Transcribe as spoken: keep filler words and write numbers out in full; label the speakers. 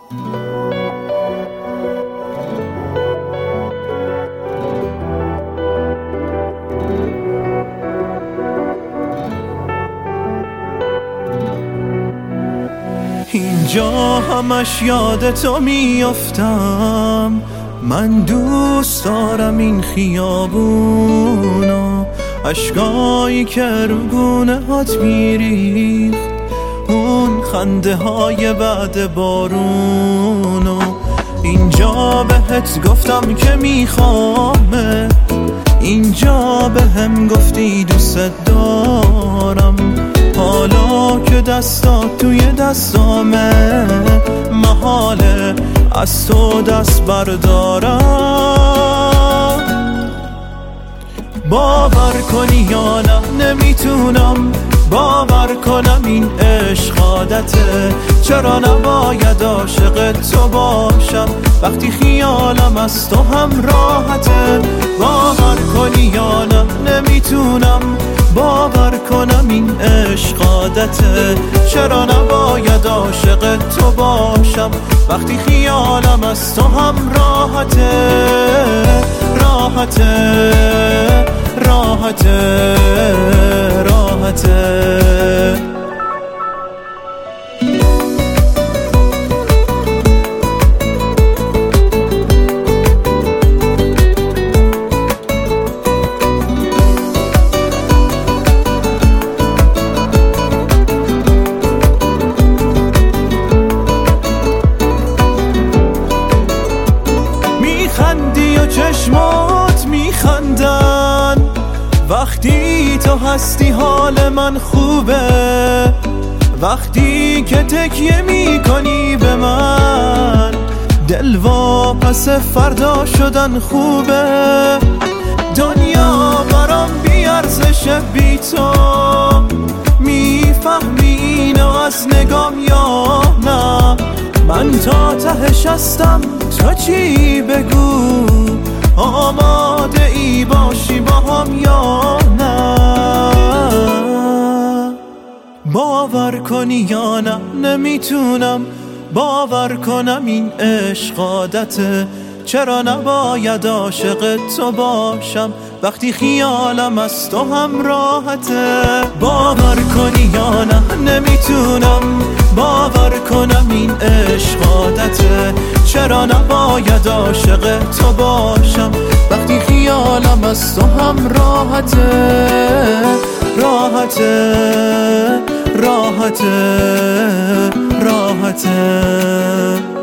Speaker 1: اینجا همش یاد تو میافتم، من دوست دارم این خیابونو، اشکایی که رو گونه هات میریخت، اون خنده های بعد بارونو. اینجا بهت گفتم که میخوامه، اینجا بهم گفتی دوست دارم، حالا که دستات توی دستامه، محاله از تو دست بردارم. باور کنی یا نه نمیتونم باور کنم این عشق عادته، چرا نباید عاشق تو باشم وقتی خیالم از تو هم راحته. باور کنی یا نه نمیتونم باور کنم این عشق عادته، چرا نباید عاشق تو باشم وقتی خیالم از تو هم راحته. راحته راحته راحته میخندی و چشمات میخندن وقتی تو هستی، حال من خوبه وقتی که تکیه میکنی به من، دل واپس فردا شدن خوبه. دنیا برام بیارزشه بی تو، میفهمی اینو از نگام یا نه؟ من تا تهش هستم، تو چی بگو، آماده ای باشی با هم یا نه؟ باور کنی یا نه نمیتونم باور کنم این عشق عادته، چرا نباید عاشق تو باشم وقتی خیالم از تو هم راحته. باور کنی یا نه نمیتونم باور کنم این عشق عادته، چرا نباید عاشق تو باشم وقتی خیالم از تو هم راحته. راحته راحته راحته